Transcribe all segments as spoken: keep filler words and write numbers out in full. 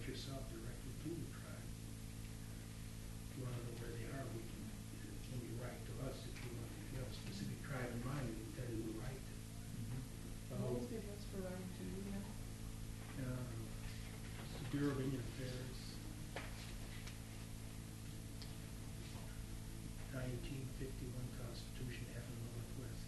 yourself directly to the tribe. If you want to know where they are, we can, when you write to us, if you want, if you have a specific tribe in mind, we can tell you who to write to. What was the address for writing to you now? Um, it's the Bureau of Indian Affairs, nineteen fifty-one Constitution, F and Northwest.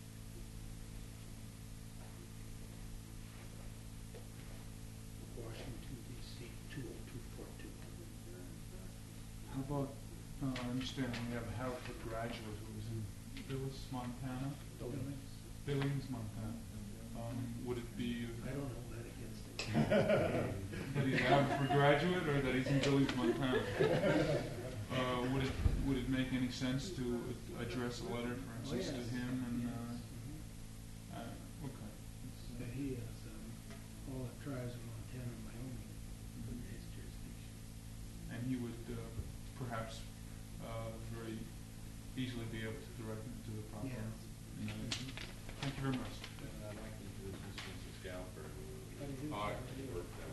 Washington, D C, two oh two four two. How about, uh, I understand we have a Harvard graduate who was in Billings, Montana? Billings? Billings, Montana. Um, would it be I don't know that against it. that he's a Harvard graduate or that he's in Billings, Montana? Uh, would it would it make any sense to address a letter, for instance, Oh, yes. to him? And Yes. uh, uh, okay. It's, uh, Yeah, he has um, all the tribes in Montana and Wyoming under his jurisdiction. and he would uh, perhaps uh, very easily be able to direct him to the proper. Yeah. You know, thank you very much. Uh, I'd like to introduce Mister Scalper, How do you who do Art that? worked out.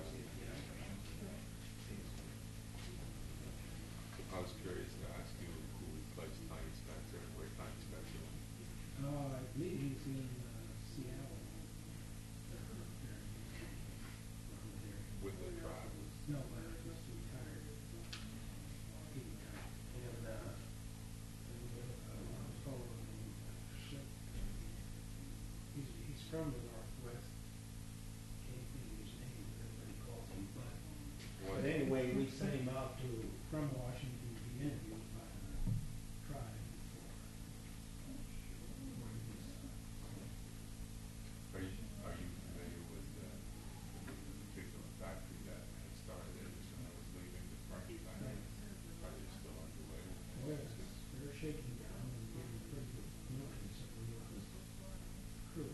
I was curious to ask you who replaced Tiny Spencer and where Tiny Spencer went. Uh, I believe he's in uh, Seattle. Uh, there. Around there. With the tribe. No, uh, he's retired. He retired. And, uh, and, uh, a fellow named Ship. He's, he's from the Northwest. Can't think of his name, everybody calls him Bud. What- But anyway, we sent him out to, from Washington to be interviewed by the tribe for, where he was, Are you, are you familiar with uh, the particular factory that had started it as soon as I was leaving the French factory? Are they still underway? well, it's- they're shaking down and getting pretty good milk and some of the crew.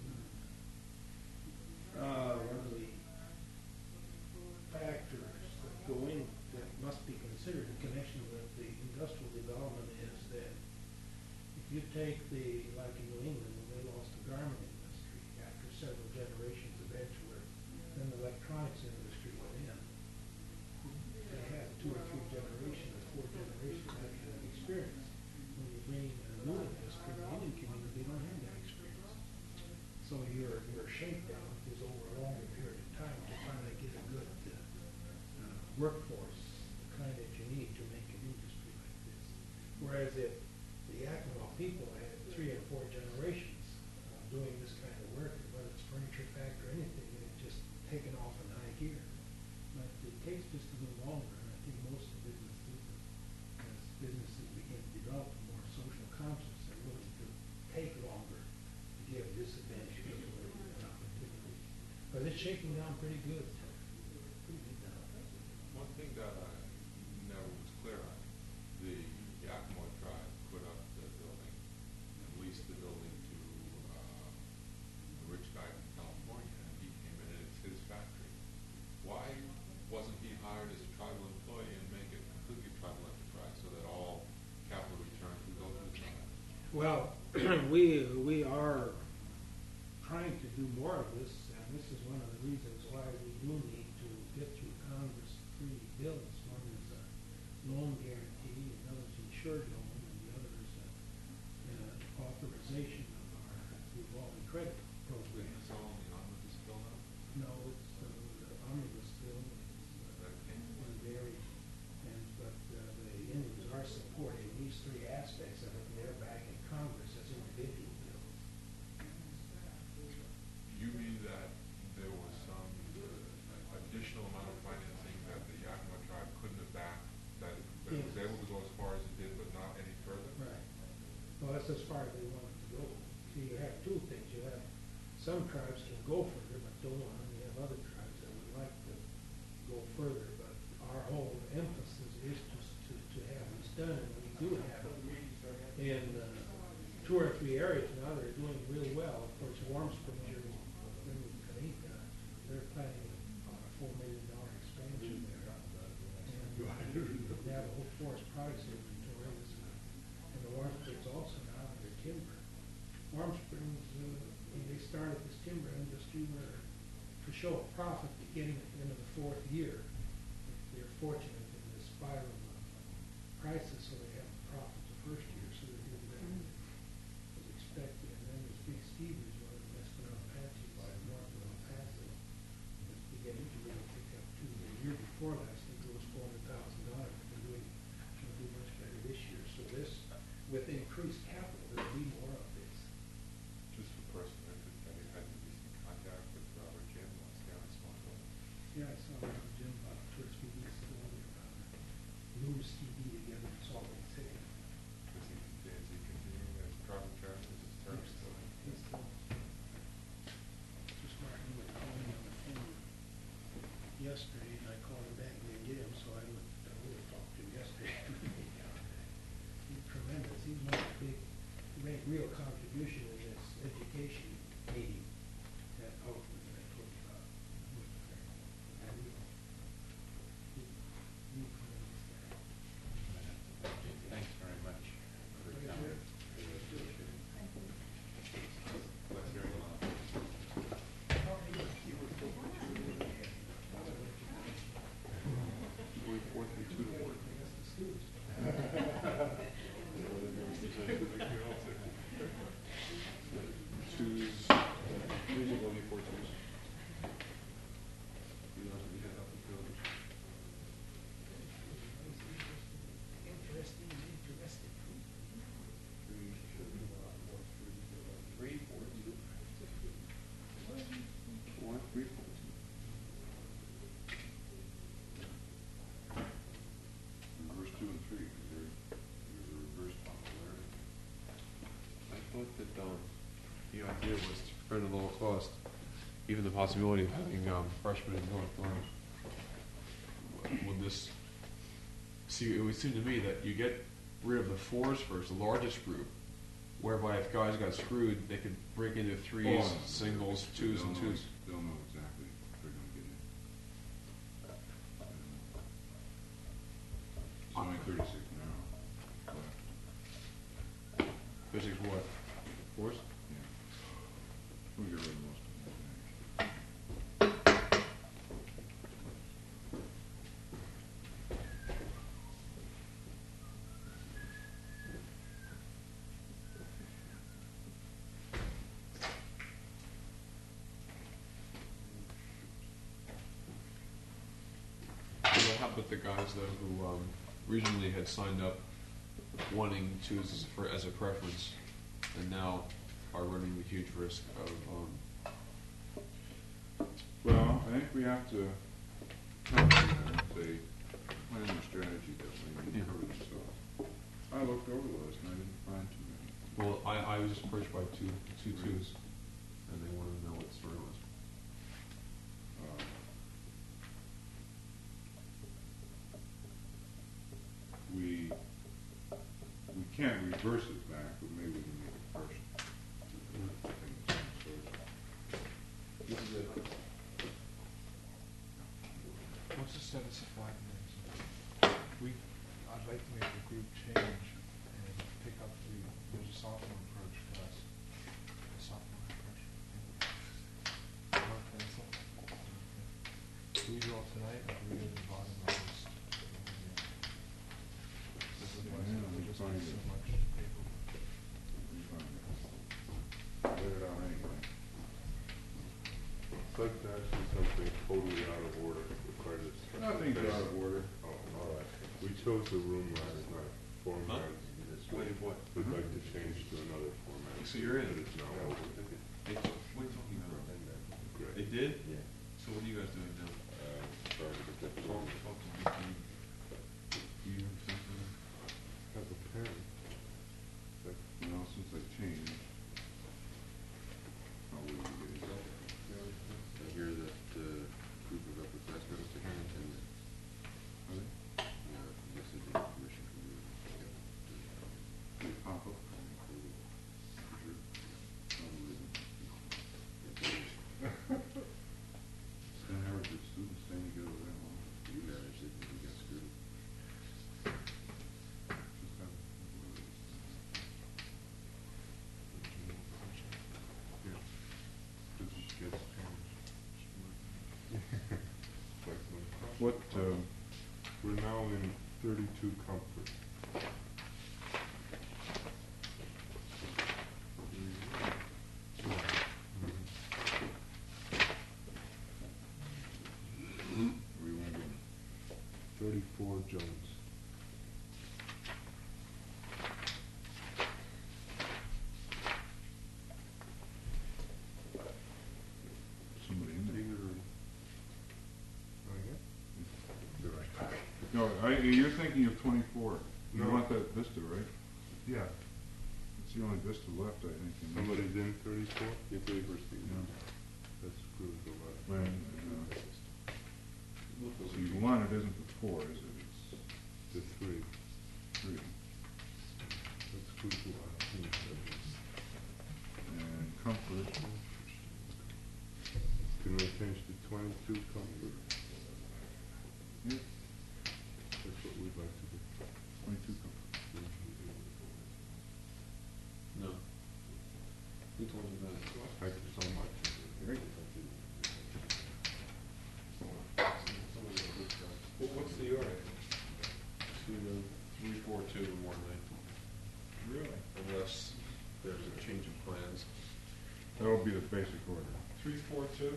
Uh, one of the factors that go in, that must be considered in connection with the industrial development is that if you take the, like in New England, when they lost the garment industry after several generations of Edgeworth, then the electronics industry went in. They had two or three generations, or four generations of that experience. When you bring a new industry, the Indian community, they don't have that experience. So your, your shakedown is over a longer period of time to finally get a good uh, uh, workforce, the kind that you need to make an industry like this. Whereas if the Yakima people had three or four generations uh, doing this kind of work, whether it's furniture factory or anything, it had just taken off in high gear. But it takes just a little longer, and I think most of the businesses, as businesses begin to develop a more social conscience, are willing to take longer to give disadvantaged people an opportunity. But it's shaking down pretty good, pretty good now. One thing that I never was clear on, the Yakima tribe put up the building and leased the building to uh, a rich guy from California, and he came in and it's his factory. Why wasn't he hired as a tribal employee and make it completely tribal enterprise so that all capital returns would go to the tribe? Well, we, we are trying to do more of this, and this is one of the reasons why we do need to get through Congress three bills. One is a loan guarantee, another is insured loan, and the other is a, uh, authorization of our revolving credit program. It's all in the omnibus bill now? No, it's, uh, the omnibus bill is, uh, That came. is very, and, but, uh, the Indians are supporting these three aspects of it, and they're back in Congress as individual bills. You mean that there was some uh, additional amount of financing that the Yakima tribe couldn't have backed, that it that it was Yes. able to go as far as it did, but not any further? Right. Well, that's as far as they wanted to go. See, you have two things. You have, some tribes can go further but don't want, and you have other tribes that would like to go further, but our whole emphasis is to, to, to have this done, and we do have it in uh, two or three areas now that are doing really well. Of course, Warm Springs, you're in Kanika, they're planning on a four million dollar expansion there. And they have a whole forest products inventory, this, uh, and the Warm Springs also now under timber. Warm Springs, uh, when they started this timber industry, were to show a profit beginning at the end of the fourth year. they're fortunate in this spiral of prices, so they have a profit the first year, so they're doing better than was expected. And then this big ski resort in Western Apache by north of El Paso is beginning to really pick up too. The year before last, it was four hundred thousand dollars. They're doing, they'll do much better this year. So this, with increased capital, there'll be more of this. Just for personal interest, have you had any recent contact with Robert Jim, what's down in Swanville? Yeah, I saw Robert Jim about two or three weeks ago. They were on a news T V together in Salt Lake City. Is he, is he continuing as carbon charge, is his term still? He's still, just Martin would call me on the phone yesterday, and I called him back and didn't get him, so I would, I would have talked to him yesterday. He's tremendous. He's made a big, he made real contribution in this education meeting at Outwood that I told you about. And real, he- real tremendous guy. Thanks very much for Very coming. good. Let's hear it on. Forty-four through two to work. Twos, threes will be four twos. Interesting, interesting. Three, four, two. Four, three, four, two. Reverse two and three, because they're, they're reverse popularity. I thought that um, the idea was to prevent at all cost, even the possibility of having um, freshmen in North Lawrence. Would this, see, it would seem to me that you get rid of the fours first, the largest group, whereby if guys got screwed, they could break into threes, Oh, singles, twos, and They'll know- twos. They'll know exactly if they're gonna get in. There's only thirty-six now. left. Physics what? Fours? Yeah. We'll get rid of most of them. What happened with the guys though who um, originally had signed up wanting twos as a, for, as a preference, and now are running the huge risk of um, Well, I think we have to talk to them and say, plan a strategy that we Yeah. encourage, so. I looked over the list and I didn't find too many. well, I, I was approached by two two twos, and they wanted to know what the story was. Uh, We, we can't reverse it back, but maybe we can make it partial. I think it's some sort of- This is it. What's the status of five names? We, I'd like to make a group change and pick up the, there's a sophomore approach for us. A sophomore approach. You want to cancel? Do we do all tonight, or do we do the bottom of this? Otherwise, Yeah, we we just find have so it. much paper. we find it. Let it out anyway. It's like actually something totally out of order for quite a. Nothing's out of order. Oh, all right. We chose the room last night, format this Wait, week. what? We'd like to change to another format. So you're in? But it's now over. They, what are you talking about? Great. They did? Yeah. So what are you guys doing now? Uh, sorry to get the Talk, wrong. talk to me. Do you, do you think of- As a parent. But Well, since I changed, how will you get it? I hear that uh, group of upperclassmen, Mister Harrington, Are they? uh, listed the information from you. They pop up. Stan Harris, with students staying together that long. You managed it, and you got screwed. Just have. Yeah. This just gets changed. Like some- What, um, We're now in thirty-two Comfort. We went in thirty-four Jones. Somebody in there? Oh, Did I? No, I, you're thinking of twenty-four. You No. want that Vista, right? Yeah. It's the only Vista left, I think. in this- Somebody's in thirty-four? Yeah, thirty-first Street. Yeah. That's good, the left. Right, uh, So you want it isn't the four, is it? It's The three. three. That's good, the left. And Comfort, Can we change to twenty-two Comfort? yeah, That's what we'd like to do. twenty-two Comfort. No. Who told you that? Thank you so much. Great. What, what's the order? Two, uh, three, four, two, and one nine. Really? Unless there's a change of plans. That'll be the basic order. Three, four, two?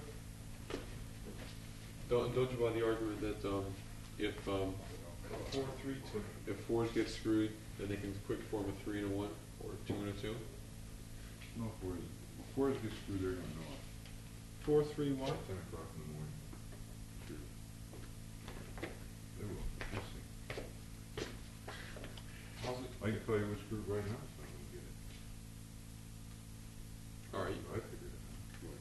Don't, don't you buy the argument that, um, if, um, Four, three, two. if fours get screwed, then they can quick form a three and a one, or a two and a two? No, fours, fours get screwed, they're gonna know it. Four, three, one. Ten o'clock in the morning. Sure. They will, we'll see. How's it? I can tell you what's screwed right now, so I don't get it. All right, I figured it out.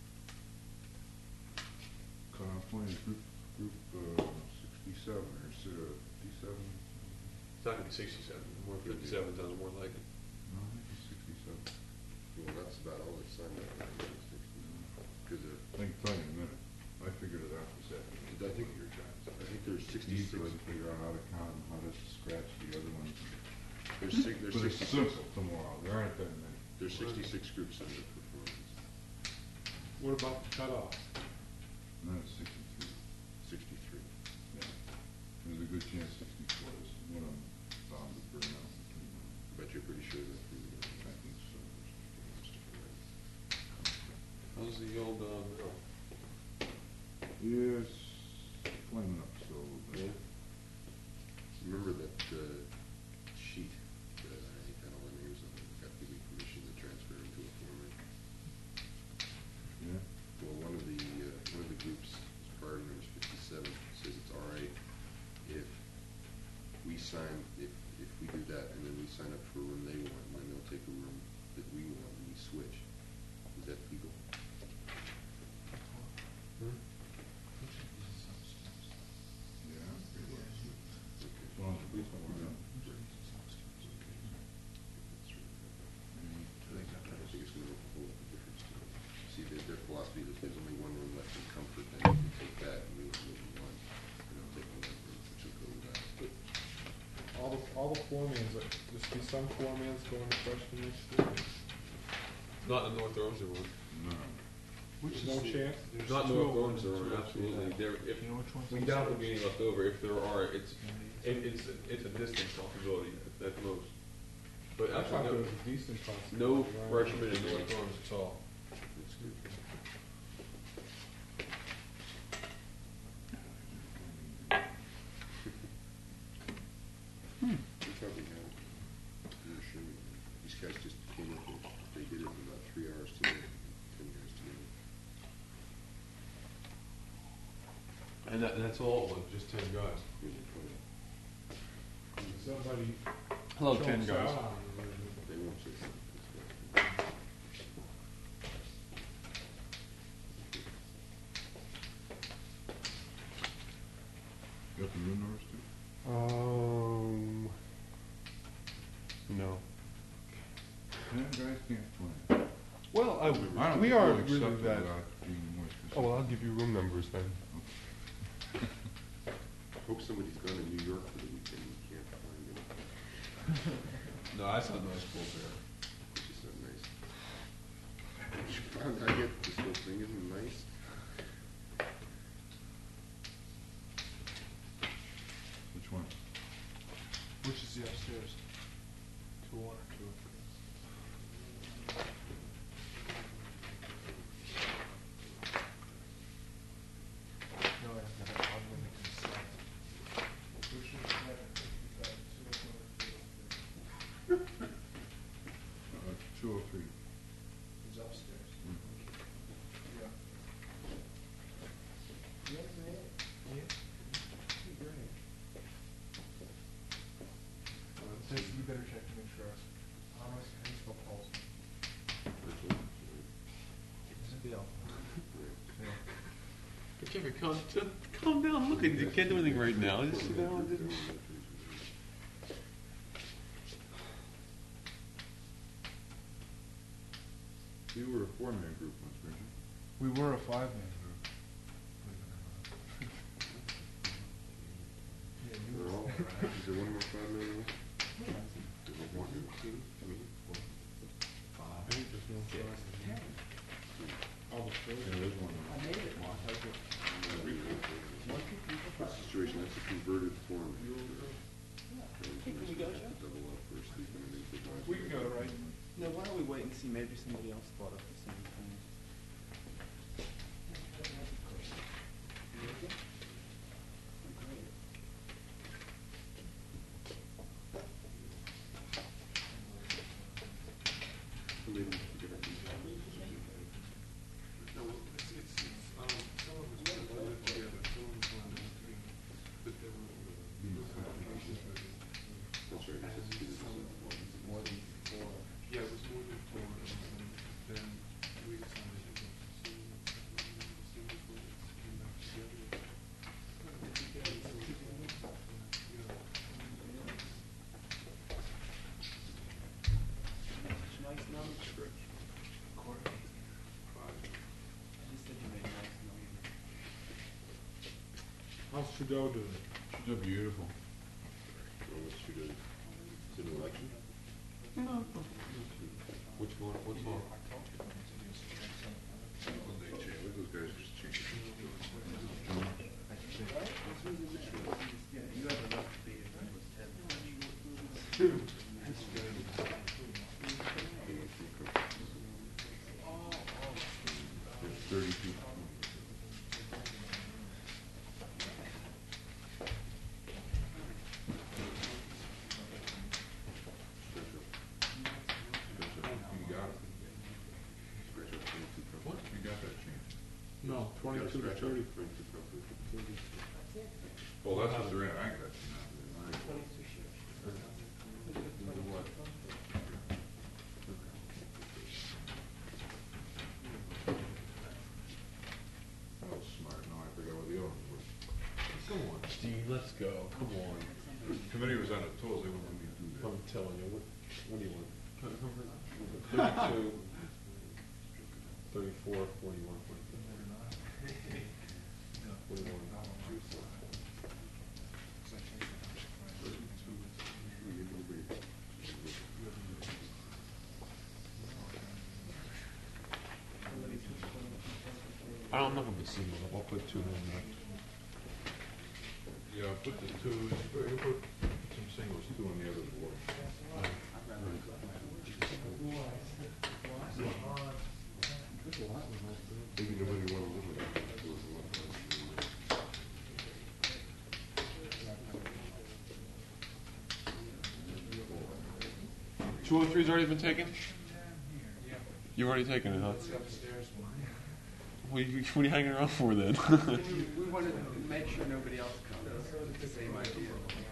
Uh, playing group, group, uh, sixty-seven, or fifty-seven? it's not gonna be sixty-seven, more fifty-seven sounds more like it. No, I think it's sixty-seven. Well, that's about all they signed up for, because I can tell you in a minute. I figured it out this afternoon. I think- Your times. I think there's It's easy sixty-six, to figure out how to count and how to scratch the other ones. there's six, there's But it's sixty-six, simple tomorrow, there aren't that many. there's sixty-six groups in the performance, What about the cutoff? No, it's sixty-three. sixty-three. Yeah. There's a good chance sixty-four is one of them bound to burn out. But you're pretty sure that the, I think so. How's the old, um, mill? Yes, flaming up still a little bit. remember that, uh, sheet that I had all the names on, got to give me permission to transfer into a format. Yeah? Well, one of the, uh, one of the groups, priority number fifty-seven, says it's all right if we sign, if, if we do that, and then we sign up for a room they want, and then they'll take a room that we want, and we switch. Is that legal? Yeah. pretty well. Okay. As long as the police don't want to. I don't think it's gonna make a whole lot of difference to them. See, their, their philosophy is if there's only one room left in comfort, then you can take that, and we will move one, and I'll take one room, which will go with that. All the, all the foremans, like, there's be some foremans going to freshman next year. Not in North Owens one. No. Which There's no is the- chance? there's Not two North oh Owens one and one, two oh absolutely. three. There, if, You know which one's we the doubt second? we're getting left over. If there are, it's, it, it's, it's a distance possibility at, at most. But I thought absolutely there was a decent possibility. no, no right? freshman in North Owens at all. That's good. We probably have, I'm sure, these guys just came up with, they did it in about three hours today, ten guys together. And that, that's all, it was, just ten guys. Really funny. Somebody. Hello, chokes ten guys. out on it, or- They won't say something. That's right. You got the room numbers too? Um, no. Ten guys can't play. Well, I, I don't we think are we'll really accept it that. without being more specific. Oh, well, I'll give you room numbers then. Hope somebody's gone to New York for the weekend, and can't find them. No, that's not nice bull bear. It's just not nice. You found out yet this whole thing isn't nice? Which is the upstairs? Two one or two. No, I have to have unlimited consent. Which is better, fifty-five, two oh one or two oh three? Uh, two oh three. It's upstairs. Mm. Yeah. Yeah, great. Yeah. Great. Just, you better check to make sure. How much, how do you spell Paul's name? Is it Bill? Yeah. Hey, Jeffrey, calm, just calm down. Look, you can't do anything right now. Just sit down. Just... You were a four-man group once, weren't you? We were a five-man group. Believe it or not. Yeah, you They're were. all, is there one more five man in this? There's one, two, three, four. I think there's no choice. Yeah, there's one. What's the situation, that's a converted form. Can we go, double up or sleep underneath the guys. We can go, right? No, why don't we wait and see, maybe somebody else thought of the same thing. Maybe we should get our details. No, it's, it's, it's, um, some of us went to live together, some of us went to three, but there were, That's right, that's two, this is a- More than four. yeah, it was more than four, and then we decided to go to see, see which ones came back together. Such nice numbers. He said you made nice numbers. How's Trudeau doing? They're beautiful. Well, what's she doing? Is it an election? Which one, what's on? Well, they change, look, those guys just changed. Yeah, you have enough to beat it, it was ten. There's thirty people. You got it. What? You got that chance. No, twenty-two to thirty. Well, that's what they're in, I got you now. What? That was smart, now I forgot what the other one was. Come on, Steve, let's go, come on. Committee was on the toes, they wouldn't let me do that. I'm telling you, what, what do you want? Thirty-two, thirty-four, forty-one, forty-two. Forty-one. I don't know if it's single, I'll put two in there. Yeah, put the twos, put put some singles, two on the other board. Maybe nobody wanna live with that. Two oh three's already been taken? You've already taken it, huh? It's the upstairs one. What are you, what are you hanging around for then? We wanted to make sure nobody else comes, it's the same idea.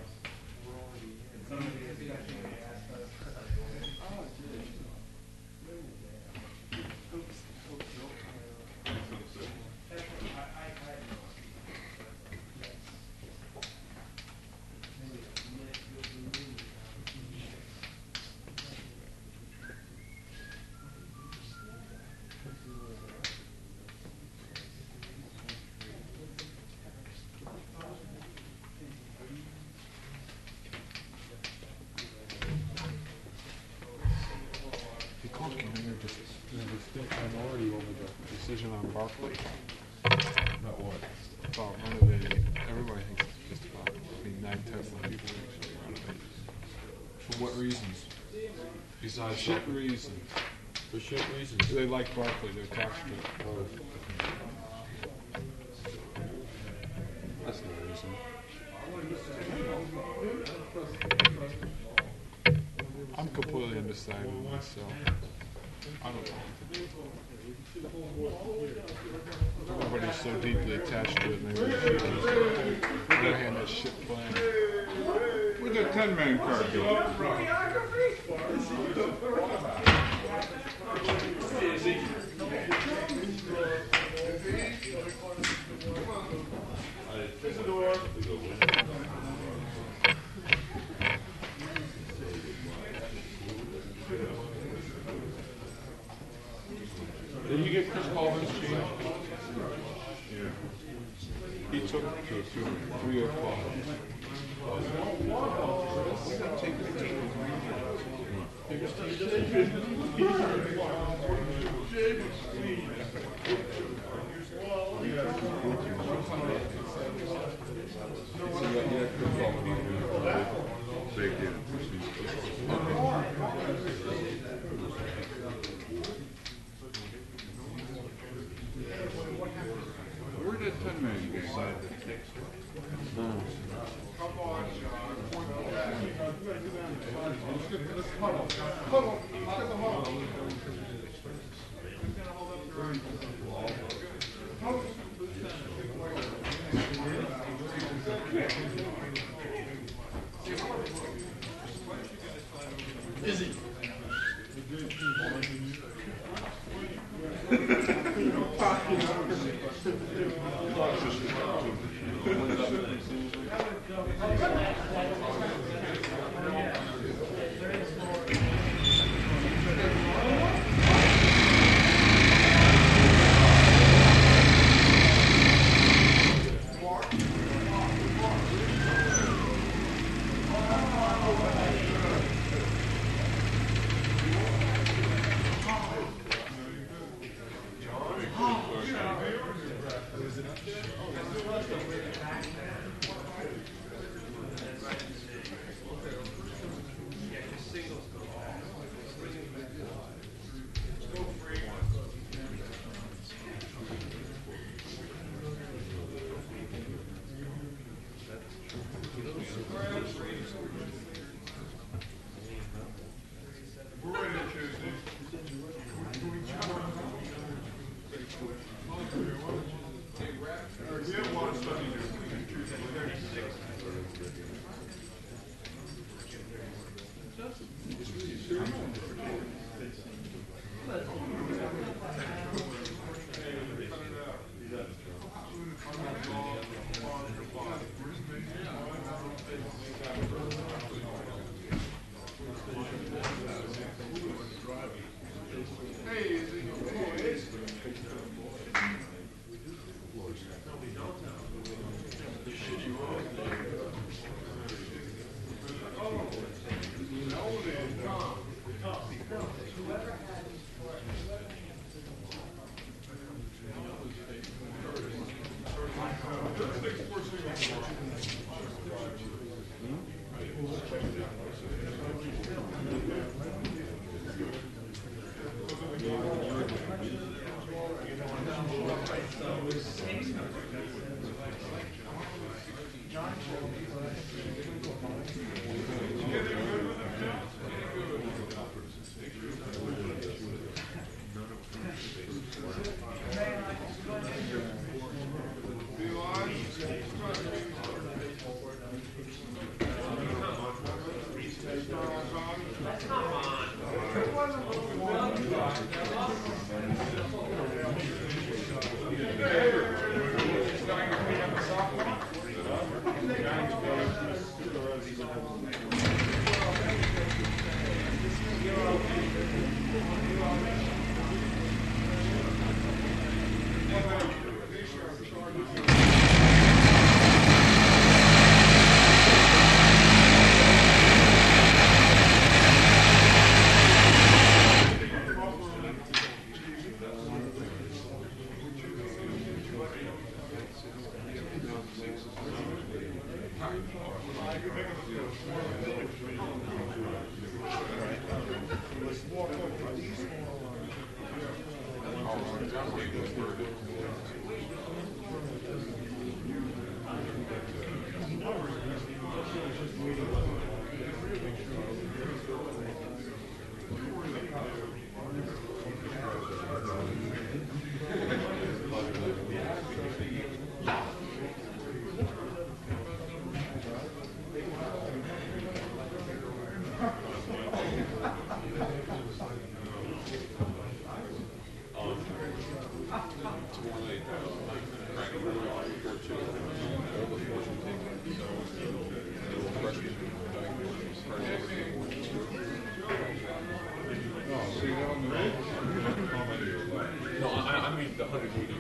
They called Commander just, there's a distinct minority over the decision on Barclay. Not what? About renovating, everybody thinks it's just about, I mean, nine tenths of the people actually renovating. reasons. Besides Shit soccer. reasons. For shit reasons. They like Barkley, they're attached to it. Oh. That's not a reason. I'm completely undecided myself. I don't know. Everybody's so deeply attached to it, maybe we should just let her hand that shit playing. Where'd that ten-man card go? Did you get Chris Colvin's change? Yeah. He took it to three o'clock. Big deal. Where'd that ten-man game go? No, I, I mean the hundred eighty.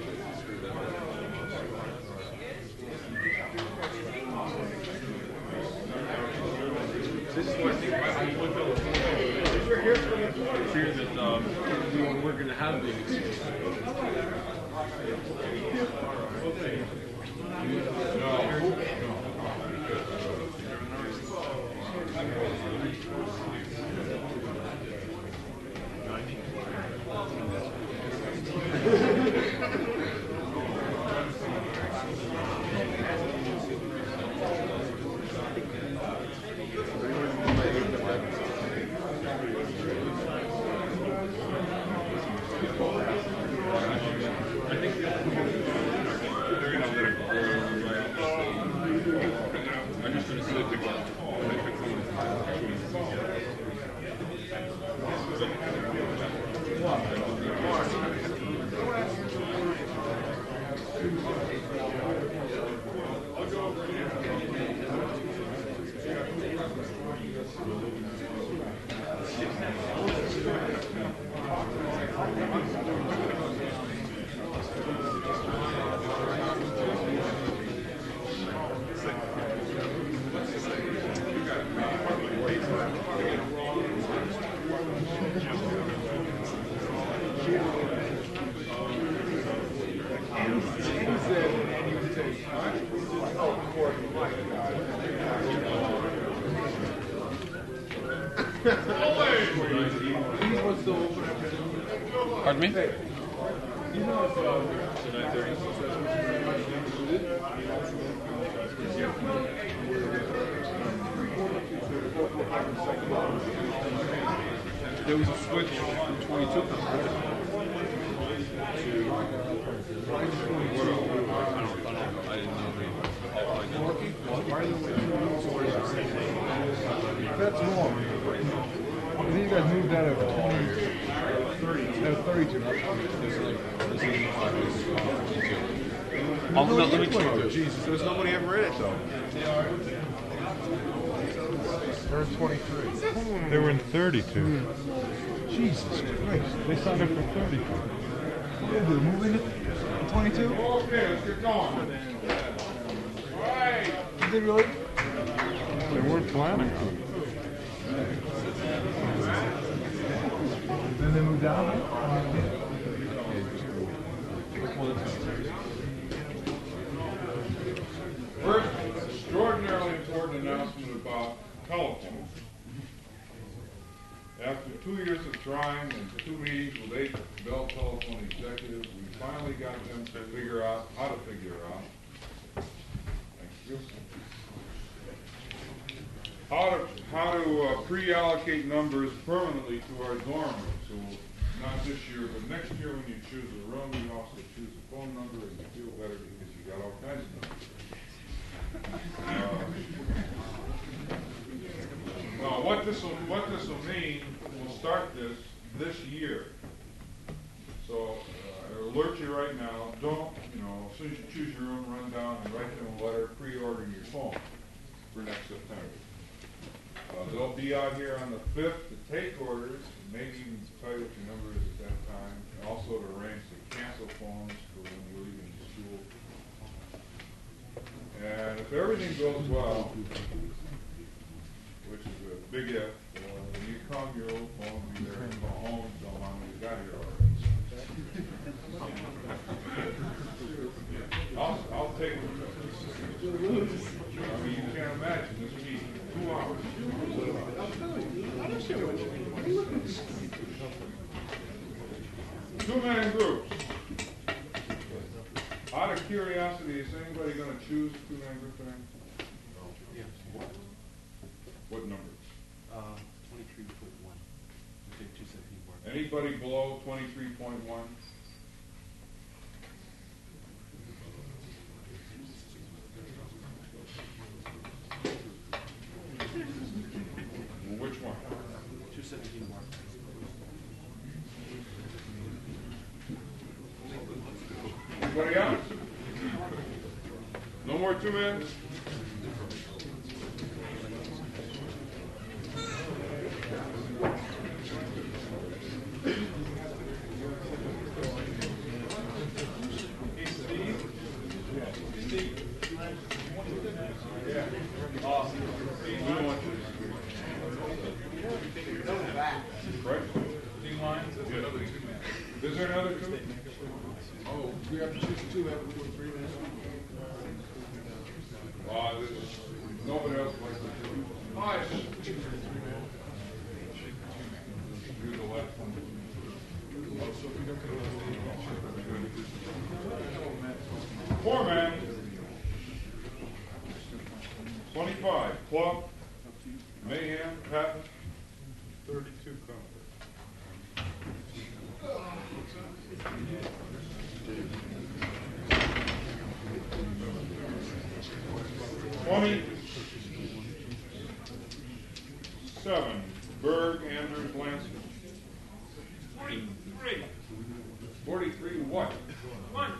This is what I think. I, I went to the fear that um, we we're going to have these. Pardon me? There was a switch from twenty-two. I didn't know. That's more. I think you guys moved out of twenty, thirty, out of thirty-two. Oh, no, let me check. Jesus, there's nobody ever in it though. They're in twenty-three. They were in thirty-two. Jesus Christ, they signed up for thirty-two. Yeah, did they move in at twenty-two? Okay, let's get going. Did they really? They weren't planning on it. Then they moved down? First, extraordinarily important announcement about telephones. After two years of trying and two meetings with eight Bell Telephone executives, we finally got them to figure out how to figure out. Thank you. How to how to uh, pre-allocate numbers permanently to our dorm rooms. So not this year, but next year when you choose a room, you also choose a phone number, and you feel better because you got all kinds of numbers. Uh, now, what this will what this will mean, we'll start this this year. So uh, I alert you right now. Don't you know? As soon as you choose your room, run down and write them a letter pre-ordering your phone for next September. Uh, they'll be out here on the fifth to take orders, maybe even tell you what your number is at that time, and also to arrange to cancel phones for when you're leaving school. And if everything goes well, which is a big if, uh, when you come, your old phone will be there and go home and tell mom you got here already. I'll, I'll take it. I mean, you can't imagine this meeting. Two hours. Two-man groups. Out of curiosity, is anybody gonna choose a two-man group tonight? Yeah. What number? Uh, twenty-three point one. I think two seventeen more. Anybody below twenty-three point one? Which one? Two seventeen more. Anybody else? No more two men? Right? Is there another two? Oh, we have to choose two, have to do three minutes. Uh, this, nobody else likes to do. Nice. Do the last one. Four man. Twenty-five. Club. Mayhem. Patton. Thirty-two Comfort. Twenty-seven, Berg, Andrews, Lansing. Forty-three. Forty-three what? One.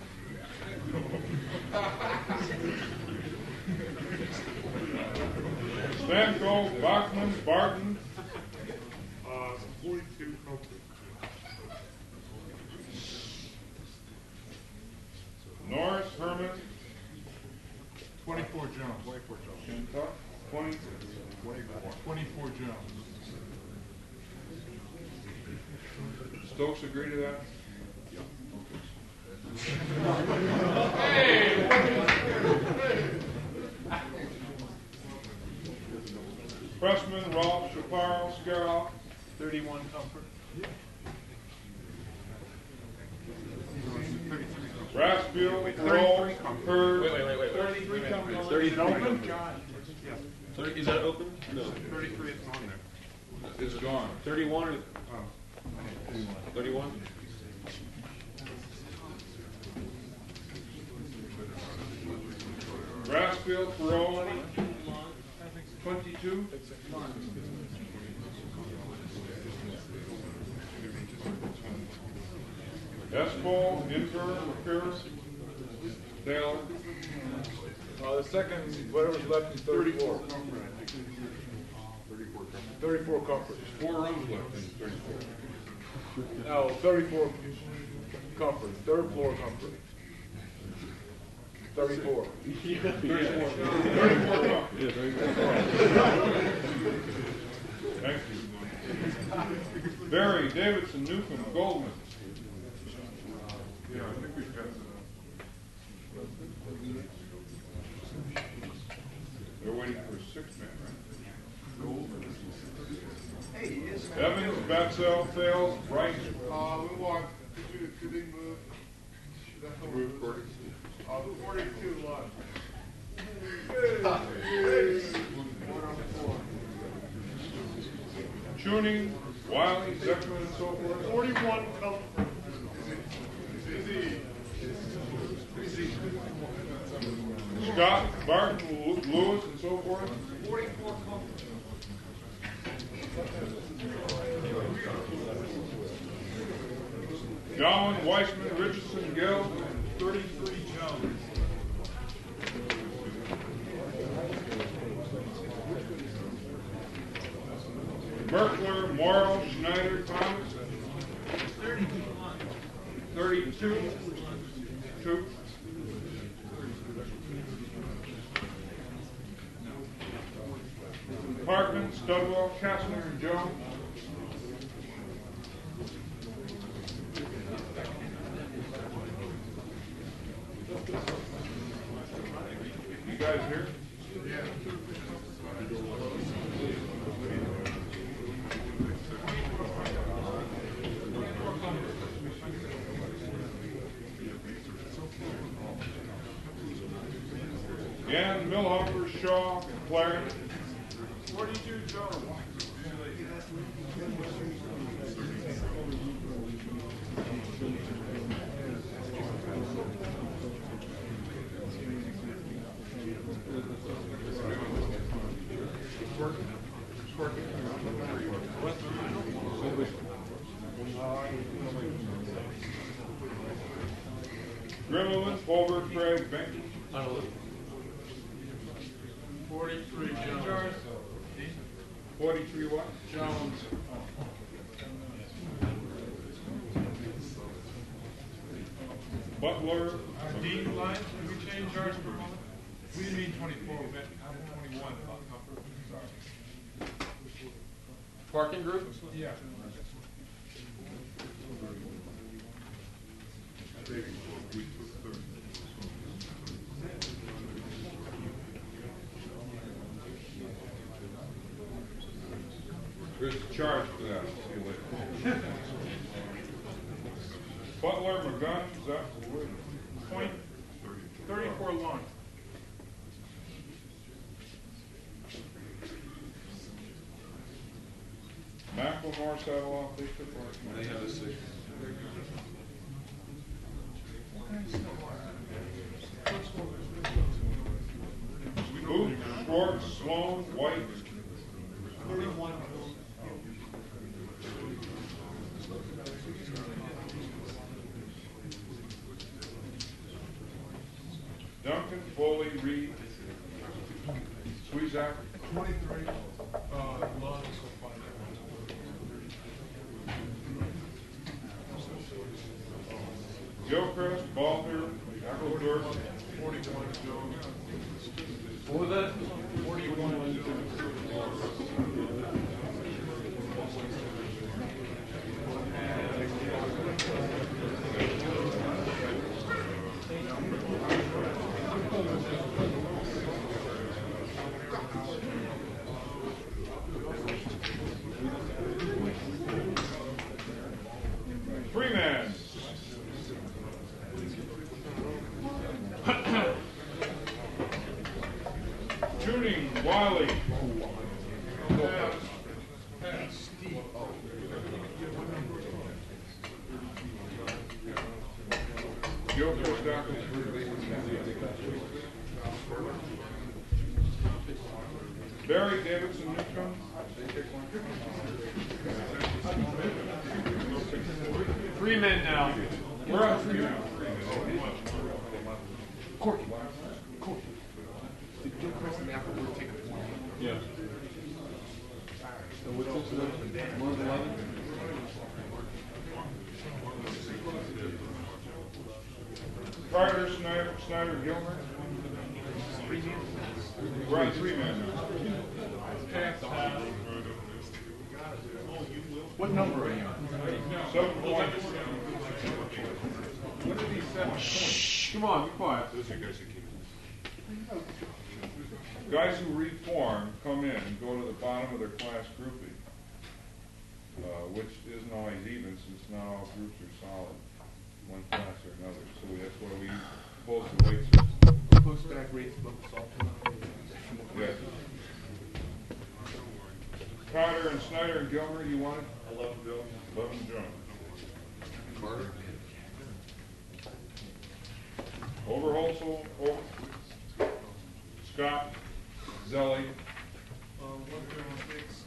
Stamco, Bachman, Barton. Uh, forty-two Comfort. Norris, Herman. Twenty-four Jones. Twenty-four Jones. Kentuck, twenty. Twenty-four Jones. Stokes agree to that? Freshman, Rolf, Shapiro, Scarrow. Thirty-one Comfort. Rassfield, Parole, Hurd. Wait, wait, wait, wait. Thirty-three Comfort. Thirty-three. Open? Thirty, is that open? No. Thirty-three is on there. It's gone. Thirty-one or Oh. thirty-one? Rassfield, Parole, twenty-two. Espol, intern, repairs. Taylor. Uh, the second, whatever's left is thirty-four. Thirty-four Comfort. Four rooms left in thirty-four. No, thirty-four Comfort, third floor Comfort. Thirty-four. Thirty-four. Thank you. Barry, Davidson, Newcomb, Goldman. Yeah, I think we've got They're waiting for a six man, right? Evans, Batzel, Fails, Rice. Uh, we want, could you, could they move? Move forty. Uh, forty-two left. Tuning, Wiley, Zeckman, and so forth. Forty-one Comfort. Scott, Barton, Lewis, and so forth. Forty-four Comfort. Gowan, Weissman, Richardson, Gill. Thirty-three Jones. Merkler, Morrow, Schneider, Thomas. Thirty-two. Two. Parkman, Studwell, Kastner, and Jones. You guys here? Yeah. Gann, Millhofer, Shaw, Clark. Forty-two Jones. Grimmelman, Fulber, Craig, Benke. Forty-three Jones. Forty-three what? Jones. Butler. Dean line, can we change ours for a moment? We didn't mean twenty-four, we meant twenty-one. Sorry. Parking group? Yeah. There's a charge for that. See you later. Butler, McGunn, is that what? Point thirty-four long. Macklemore, Saddle off, Bishop, or? They have a six. Booth, Schwartz, Sloan, White. Thirty-one. Duncan, Foley, Reed, Squeezak. Twenty-three. Uh, long, so far. Gilchrist, Balder, Ecclesworth. Forty-one Jones. What was that? Forty-one Jones. Freeman. Tuning, Wiley. Gilchrist, Barry, Davidson, Newcomb. Three men now. We're on three now. Corky. Corky. Did Gilchrist and Applewood take a point? Yes. So what's this number? One eleven? Carter, Snyder, Snyder, Gilmer. We're on three men now. What number are you on? Seven points. What are these seven points? Shh, come on, be quiet. Guys who reform come in and go to the bottom of their class grouping, uh, which isn't always even since not all groups are solid, one class or another. So that's why we post the weight system. Post-back rates above the salt. Yes. Carter and Snyder and Gilmer, you want it? Eleven Jones. Eleven Jones. Carter? Overholsel, over. Scott, Zelli, Uh, one thirty-six.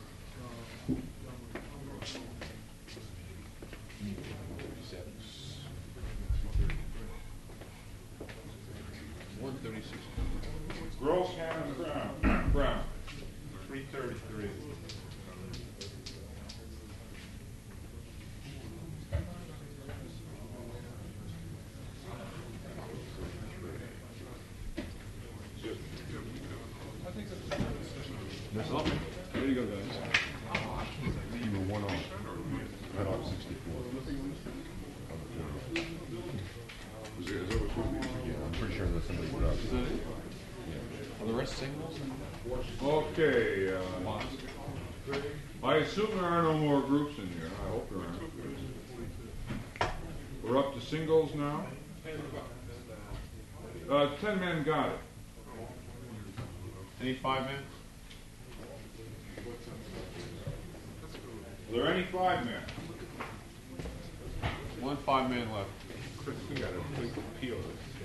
One thirty-six. Gross, Hammond, Brown. Brown. Three thirty-three. There you go, guys. You were one off. Right off sixty-four. Is there, is there a yeah, I'm pretty sure that's somebody put up. Is that it? Yeah. the rest singles? Okay, uh, I assume there are no more groups in here. I hope there aren't. We're up to singles now. Uh, ten men got it. Any five men? Are there any five men? One five man left. We got a big appeal.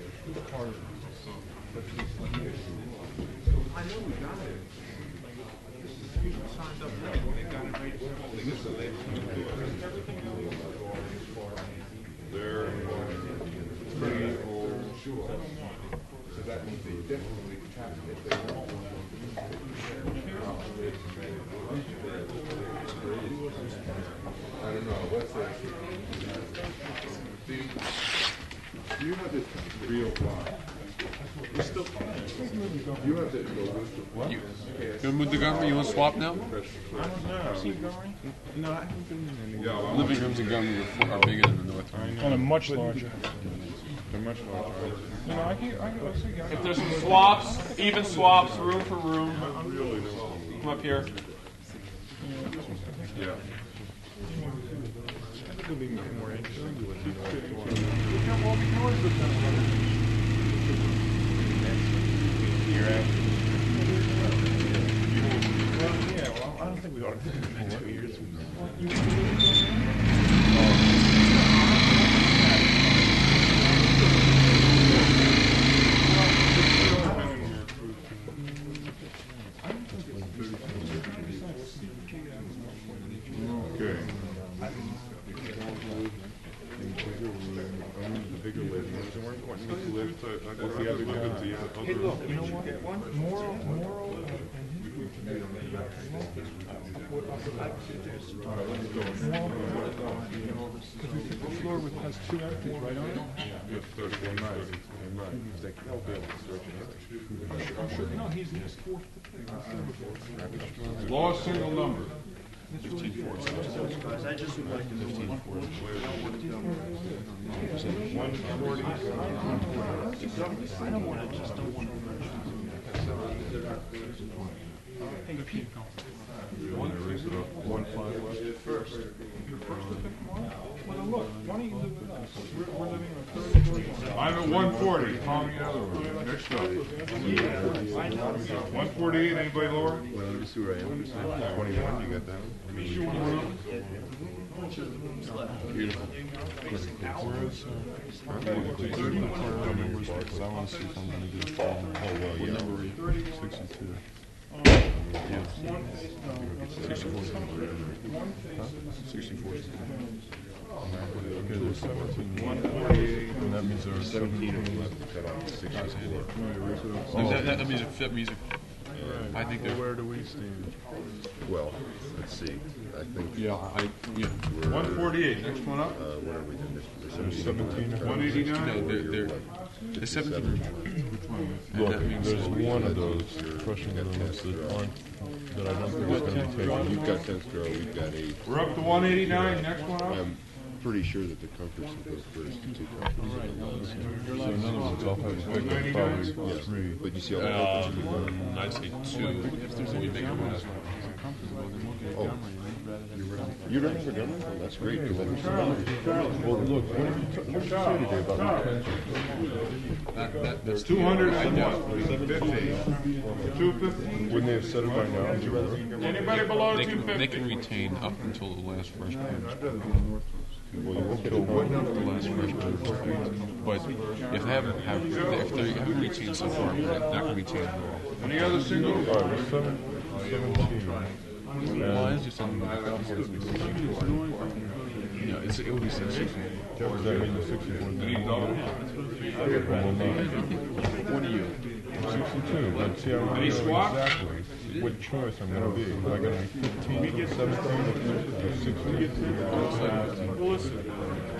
I know we got it. People signed up late, they got it right before, so they There three oh sure. So that means they definitely have to get their own. I don't know, what's that? Do you have this real fly? We're still You have to go with the what? You gonna move the Montgomery? You want to swap now? No, I haven't been in any. Yeah, well, Living rooms in Montgomery are bigger than the North Room. And a much larger. They're much larger. You know, I can, I can, let's see, guys. If there's some swaps, even swaps, room for room, come up here. yeah. I think it'll be more interesting with you. Well, we can always look at Year after. Well, yeah, well, I don't think we ought to do it in two years from now. Okay. Hey, look, you know what? Moral, moral, and his group to me, what I like to do is, because we pick the floor with, has two empties right on it. Yes, thirty-one nights. I'm sure, no, he's, he's fourth to pick. Law single number. Guys, I just would like to know what. One forty. I don't want to, just don't want to. One five left. First. You're first to pick tomorrow? Well, look, why don't you live with us? We're, we're living in a third floor. I'm at one forty. Call me the other one. Next up. One forty-eight. Anybody lower? Well, let me see where I am. Twenty-one, you got that one? Beautiful. Whereas, uh, because I want to see if I'm going to do. Oh, well, yeah. sixty-two. Yeah. sixty-four. sixty-four. Okay, there's seventeen. And that means there are Seventeen seventeen. left, cut off sixty-four. So that, that, that means it fit music. I think that. Where do we stand? Well, let's see, I think. Yeah, I, yeah. we're, One forty-eight. Next one up. Uh, what are we then? There's There's seventeen. seventeen. One eighty-nine. No, they're, they're, the seventeen. Look, there's one of those crushing elements that aren't, that I don't think is going to be taken. You've got tenth row, we've got eight. We're up to one eighty-nine. Next one up. I'm pretty sure that the comforts will go first, the two comforts. So in other words, I'll have like probably three. But you see all the comforts will go. Um, I'd say two. If there's any big ones. Oh, you're running for government? Oh, that's great. 'cause I'm- Well, look, what did you, t- what did you say today about the pension? That, that, that's Two hundred and what? Fifty. Two fifty. Wouldn't they have said it by now? Would you rather? Anybody below They two can, they can fifty? retain up until the last fresh page. Well, you won't get Until it. what? The last fresh page. But if they haven't, have, if they haven't retained so far, they're not going to retain at all. Any other singles? All right, well, seven, seventeen. Well, it's just something that yeah, it's, it would be sixty-four. Does that mean the sixty-four? Any double? What do you? sixty-two, but see, I want Any to know swap? exactly what choice I'm going to be. Am I going to be fifteen, seventeen, or sixteen? Well, listen.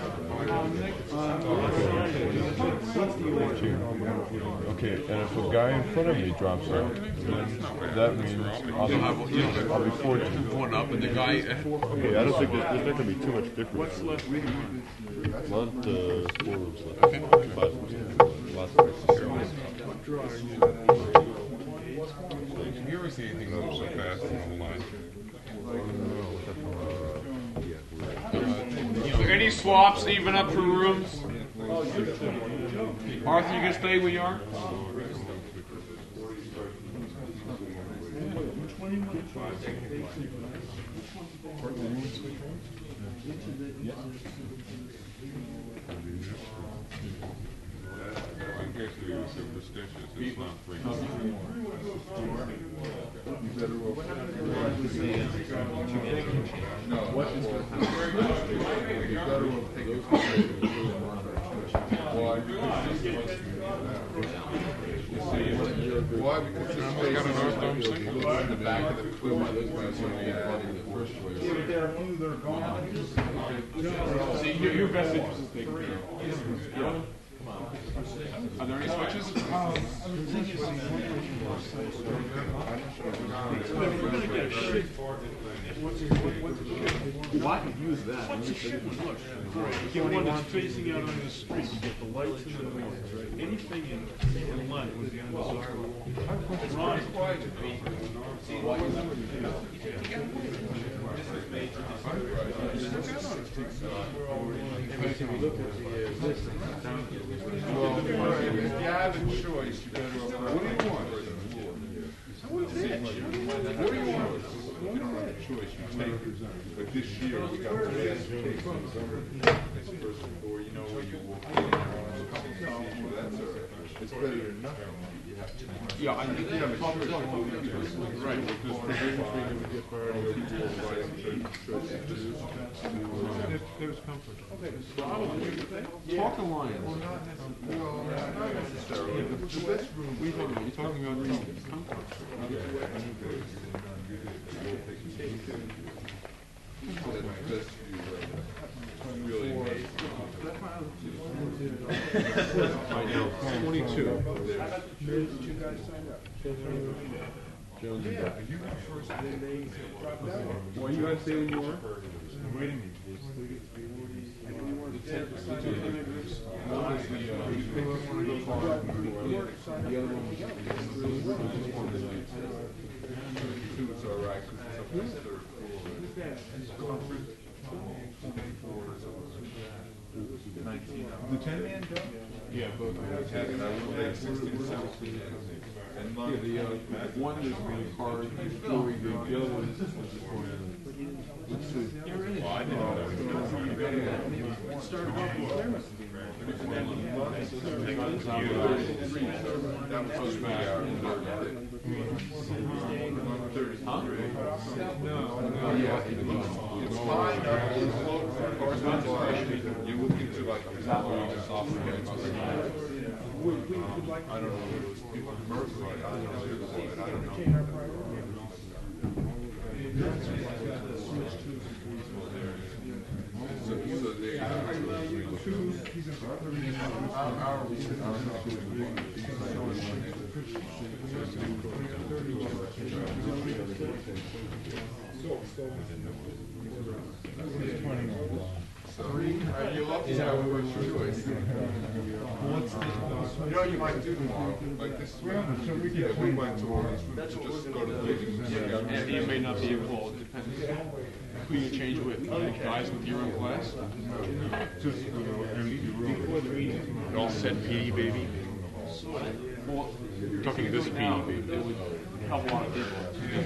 Okay, and if a guy in front of me drops out, then that means I'll be, You'll have, you'll have I'll be fourteen. one up, and the guy. Okay, I don't think there's, there's not gonna be too much difference. What's left? One, uh, four rooms left. Five rooms left. Lots of places. Have you ever seen anything move so fast on the line? Uh, so any swaps even up for rooms? Arthur, you can stay where you are? In case you're superstitious, it's not free. Why? Because this space got an North Dome is in the back of the quilt. This one's going to be flooding the first choice. Yeah, but there are a few that are gone. See, your, your best interest is taken care of. Yeah. Are there any switches? Um, the thing is, we're gonna get a shit. What's it, what's it? Well, I could use that. What's a shit one? Look, you get one that's facing out on the street, you get the lights and the noise, right? Anything in, in light was undesirable. Ron, Well, if you have a choice, you better apply. What do you want? What do you want? You don't have a choice, you take it. But this year, we got the last case on summer. It's first before, you know where you walk in. Well, that's all right. It's better than nothing. Yeah, I think you have a choice. Right, because provisions we never get priority over people applying There's, there's comfort. Talk to Lions. Well, not necessarily. The best room. What are you talking about? You're talking about the Concord. That's best view, uh, really made. Right now, twenty-two. Jones and Beck. Why you guys say you were? Waiting. One is the, uh, the other one was Two is all right, 'cause it's up on the third floor. The ten man job? yeah, both. sixteen, seventeen, and Yeah, the, uh, one is the card, jewelry, the other one is just for the. Well, I didn't know that. Started off with clearance. that was supposed to be our Huh? No, Oh, yeah, it's fine, uh, it's low, of course, that's fine. You look into like a software. we, we would like. I don't know what it was, people commercial, I don't know, it was, I don't know. So, so they, you're lucky to have a first choice. You know, you might do tomorrow, like this week. Yeah, we went to all these, just go to the meetings. And you may not be able, it depends who you change with. Guys with your own class? It all said P D baby. Well, you're talking this P D baby. It would help a lot of people.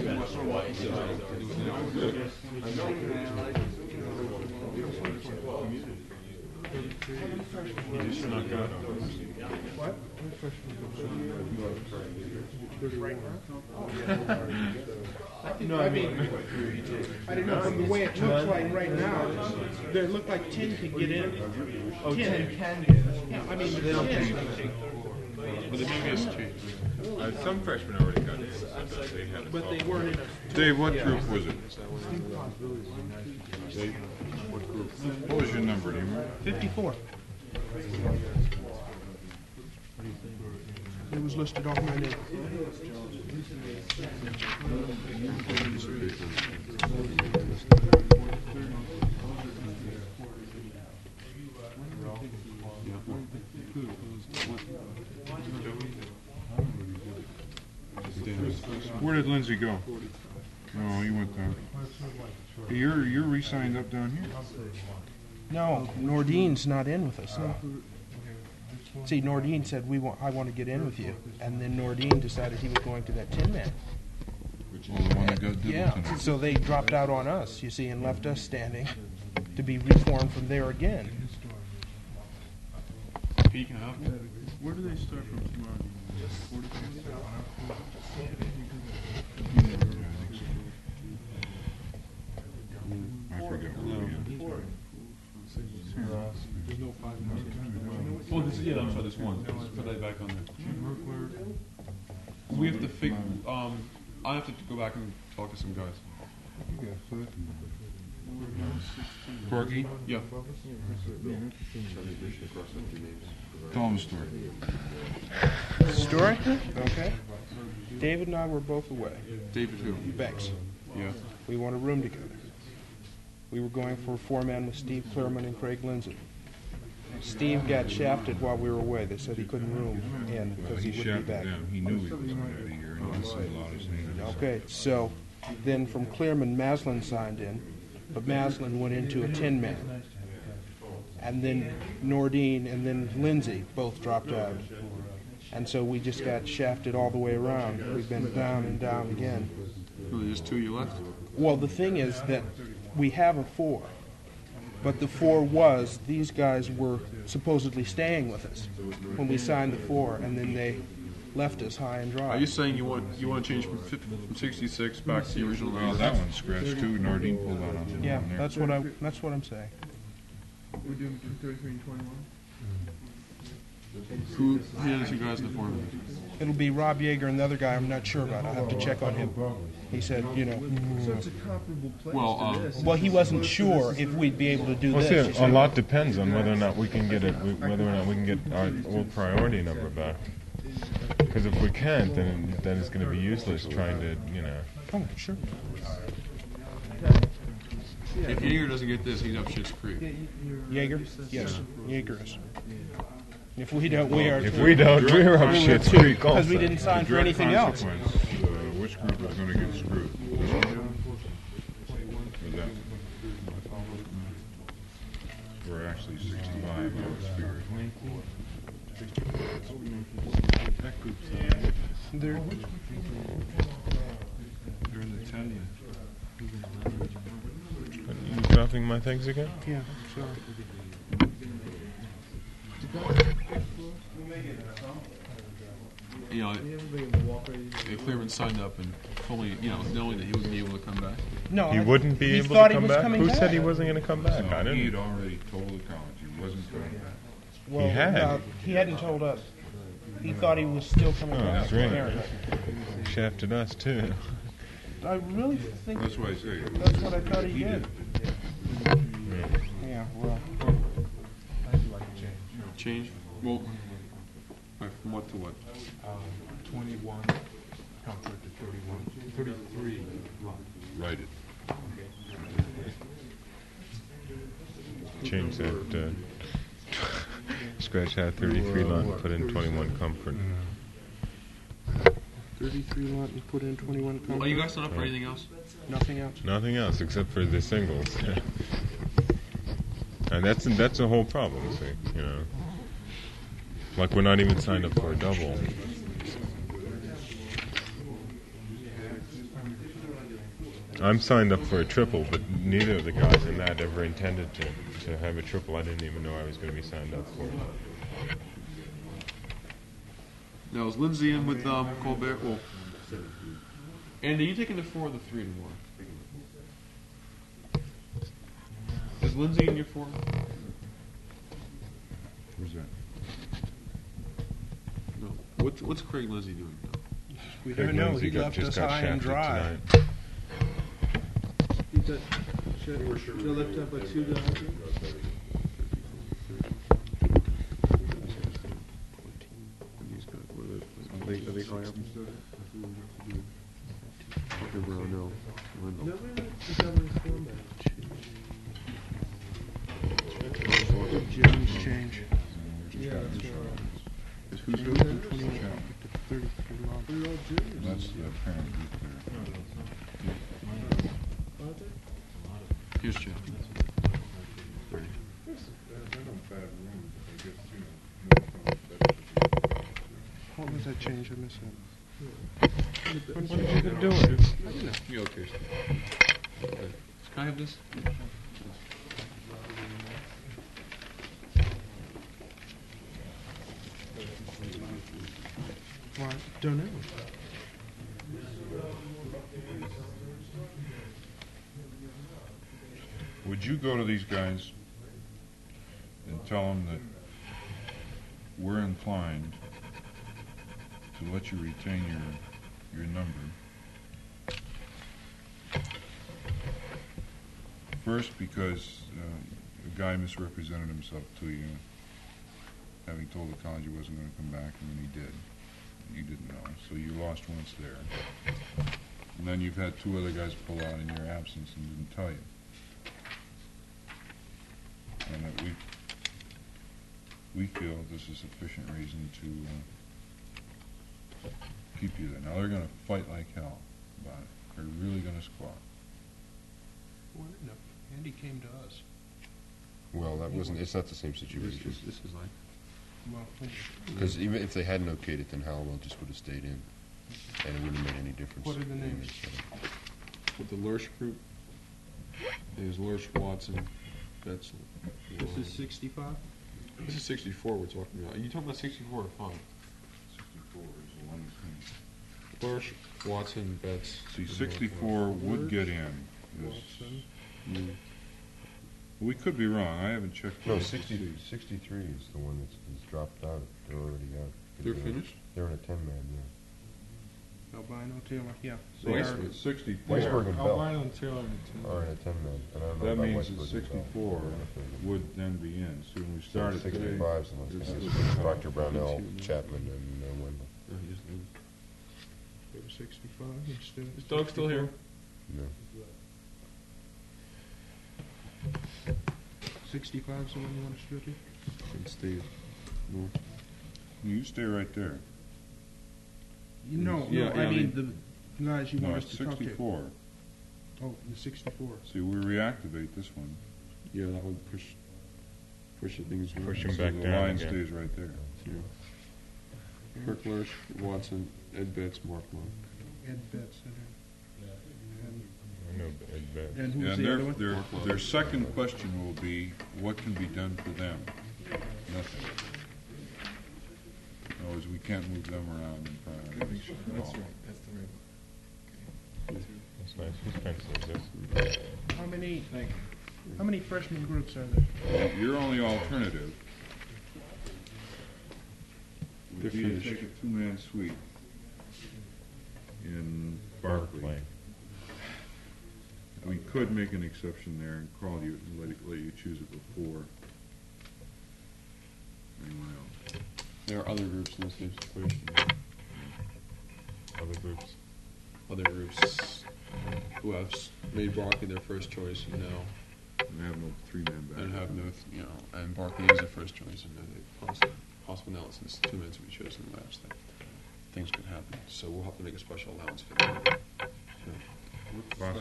What? No, I mean, I don't know, from the way it looks like right now, they look like ten can get in. Oh, ten can get in. Yeah, I mean, ten. But the big has changed. Uh, some freshmen already got in, so they had a But they weren't in a. Dave, what group was it? Dave, what group? What was your number, do you remember? Fifty-four. It was listed off my name. Where did Lindsay go? Oh, he went down. You're, you're re-signed up down here. No, Nordine's not in with us. No. See, Nordine said, "We want. I want to get in with you," and then Nordine decided he was going to that Tin Man. Oh, the one that got Yeah, Dibbleton. so they dropped out on us, you see, and left us standing to be reformed from there again. Peak and a half. Where do they start from tomorrow? I forget where we are. There's no five minutes. Oh, this, yeah, I'm sorry, this one. Let's put that back on there. We have to fig, um, I have to go back and talk to some guys. Corky, Yeah. tell them the story. Story? Okay. David and I were both away. David who? Bex. Yeah. We want a room together. We were going for a four-man with Steve Clearman and Craig Lindsay. Steve got shafted while we were away. They said he couldn't room in Well, because he he wouldn't be shouted back. down. He knew he was out of here, and he said a lot of things. Okay, so then from Clearman, Maslin signed in, but Maslin went into a Tin Man. And then Nordine and then Lindsay both dropped out. And so we just got shafted all the way around. We've been down and down again. Oh, there's two you left? Well, the thing is that we have a four, but the four was, these guys were supposedly staying with us when we signed the four, and then they left us high and dry. Are you saying you want you want to change from, fifty, from sixty-six back to the original? Well, that one's scratched too. Nardine pulled out on the Yeah, one there. that's what I, that's what I'm saying. We're doing thirty-three and twenty-one? Who, who are the other two guys in the foreman? It'll be Rob Yeager and the other guy I'm not sure about. I'll have to check on him. He said, you know, So it's a comparable place Well, to um, this. well, he wasn't sure if we'd be able to do Well, this. see, He a said, lot depends on whether or not we can get it, whether or not we can get our old priority number back. Because if we can't, then then it's going to be useless trying to, you know. Oh, sure. If Yeager doesn't get this, he's up Shit's Creek. Yeager? Yes, Yeager is. If we don't, we are. If we don't, we're up Shit's Creek also. Because we didn't sign for Direct anything else. consequence, uh, which group is going to get screwed? This one? Or that? We're actually sixty-five, I was figuring. That group's, uh, They're, they're in the ten. You dropping my things again? yeah, sorry. You know, if Clearman signed up and told me, you know, knowing that he wouldn't be able to come back. No, He I- wouldn't be he able thought to he come was back? coming Who back. said he wasn't going to come back? I So he had didn't. already told the college he wasn't coming back. Well, had. uh, he hadn't told us. He thought he was still coming Oh, back. that's right. America. Shafted us, too. I really think That's why I say. that's what I thought he did. Yeah. Yeah, well, I'd like to change. Change? Well, right, from what to what? Um, twenty-one, contract to thirty-one, thirty-three lot. Write it. Change that. Uh, scratch out thirty-three lot and put in twenty-one comfort. thirty-three lot and put in twenty-one Well, are you guys not up for anything else? Nothing else. Nothing else except for the singles. And that's that's the whole problem, see, you know. Like we're not even signed up for a double. I'm signed up for a triple, but neither of the guys in that ever intended to, to have a triple. I didn't even know I was going to be signed up for it. Now, is Lindsay in with um, Colbert? Well, Andy, are you taking the four or the three tomorrow? Is Lindsay in your four? Where's that? No. What's, what's Craig Lindsay doing now? We Craig don't know. Lindsay He got- left just us got high and shafted dry. tonight. He got, should, should I lift up a two guys? These guys, what are they? Are they, are they high up? Okay, well, no. No, no, no, it's not in his format. Jones change. Yeah, that's right. Is who's who? twenty-one to thirty-three lot. World Juniors. That's the parent group there. Here's Jeff. Thirty. They're not bad rooms, I guess, you know, no phone, better. What was that change I missed? What did you do it? You okay? Steve? Okay. Can I have this? Well, I don't know. Would you go to these guys and tell them that we're inclined to let you retain your, your number? First, because uh, a guy misrepresented himself to you, having told the college he wasn't going to come back, and then he did. You didn't know, so you lost once there. And then you've had two other guys pull out in your absence and didn't tell you. And that we we feel this is sufficient reason to uh, keep you there. Now they're going to fight like hell about it. They're really going to squawk. Well, no, Andy came to us. Well, that wasn't, it's not the same situation. This is, this is like. Well, Because even if they hadn't okayed it, then Hallowell just would have stayed in, and it wouldn't have made any difference. What are the names? With the Lurch group, there's Lurch, Watson, Betzel. this is sixty-five? This is sixty-four we're talking about. Are you talking about sixty-four or five? sixty-four is the one thing. Lurch, Watson, Betts. See, sixty-four would get in. Is- Watson. Mm. We could be wrong. I haven't checked. No, yet to sixty, see. sixty-three is the one that's, that's dropped out. They're already out. They're finished? They're in a ten-man, yeah. Albino, Taylor, yeah. So They it's are- it's sixty-four. Weisberg and Bell Albino and Taylor and Tim. are in a ten-man, and I don't know That about means Weisberg that and Bell. sixty-four would then be in. So when we started today, Sixty-five's the this ones, is- Doctor Brownell, Chapman, and uh, Wendell. No, he just leave. Go to sixty-five instead of Is Doug still here? No. sixty-five is the one you want to strip it? And Steve. No. you stay right there. You know, Yeah, no, yeah, I I mean, mean- the guys you No, want us it's to talk to. sixty-four. Oh, the sixty-four. See, we reactivate this one. Yeah, that would push, push the things. around. Push 'em So back the down line again. stays right there. Yeah. Kirk Lurch, Watson, Ed Betts, Mark Monk. Ed Betts. And, I know Ed Betts. and Yeah, who's and the their, other one? their, their second question will be, what can be done for them? Nothing. In other words, we can't move them around in priorities at all. That's the right. That's nice. Whose pencil is this? How many, how many freshman groups are there? Your only alternative They're would be to finished. take a two-man suite in Barclay. Barclay. We could make an exception there and call you, and let, it- let you choose it before anyone else. There are other groups in this situation. Other groups. Other groups who have s- made Barkley their first choice and now And have no three-man back. and have no, th- you know, and Barkley is their first choice and now they possibly, possible now since two men to be chosen in the labs that things could happen. So we'll have to make a special allowance for them. Possible.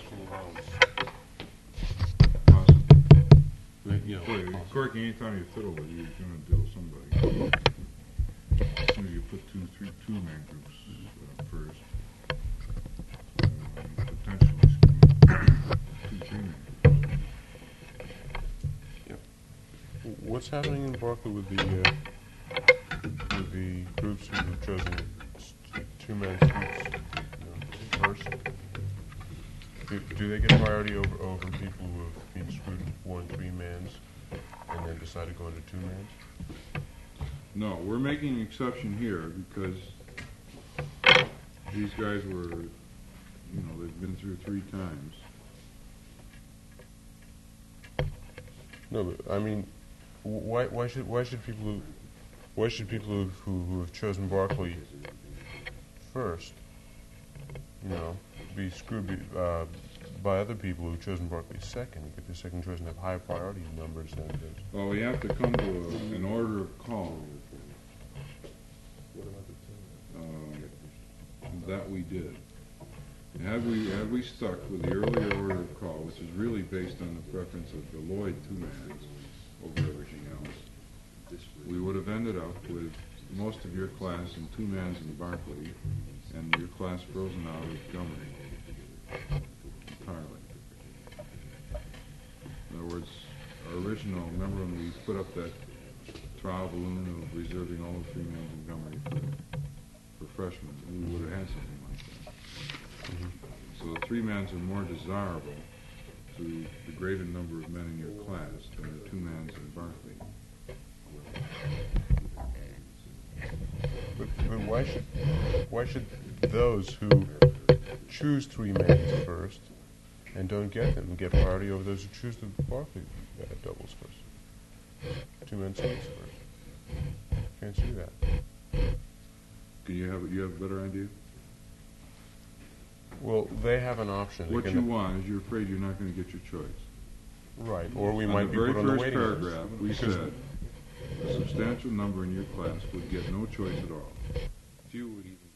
Right, you know, Boy, possible. Corky, anytime you fiddle with you, you're gonna deal somebody. As soon as you put two, three, two-man groups uh, first, uh, potentially two, three-man. What's happening in Barclay with the, uh, with the groups who have chosen s- two-man suites, you know, first? Do, do they get priority over, over people who have been screwed in four and three mans and then decide to go into two mans? No, we're making an exception here because these guys were, you know, they've been through three times. No, but I mean, wh- why, why should, why should people who, why should people who, who, who have chosen Barclay first, you know, be screwed be- uh, by other people who've chosen Barclay second, get their second choice and have higher priority numbers than it is? Well, we have to come to a, an order of call. Uh, that we did. And Had we, had we stuck with the earlier order of call, which is really based on the preference of the Lloyd two-mans over everything else, we would have ended up with most of your class in two-mans in Barclay, and your class frozen out of Montgomery entirely. In other words, our original, remember when we put up that trial balloon of reserving all the three-mans in Montgomery for, for freshmen, we would have had something like that. Mhm. So the three-mans are more desirable to the greater number of men in your class than the two-mans in Barclay. But, but why should why should those who choose three mans first and don't get them get priority over those who choose the Barclay uh, doubles first? Two men singles first. Can't see that. Can you have, you have a better idea? Well, they have an option. They What can- you want is you're afraid you're not going to get your choice. Right, or we On might the be very put on the first waiting list. paragraph, we Because- said a substantial number in your class would get no choice at all. Few would even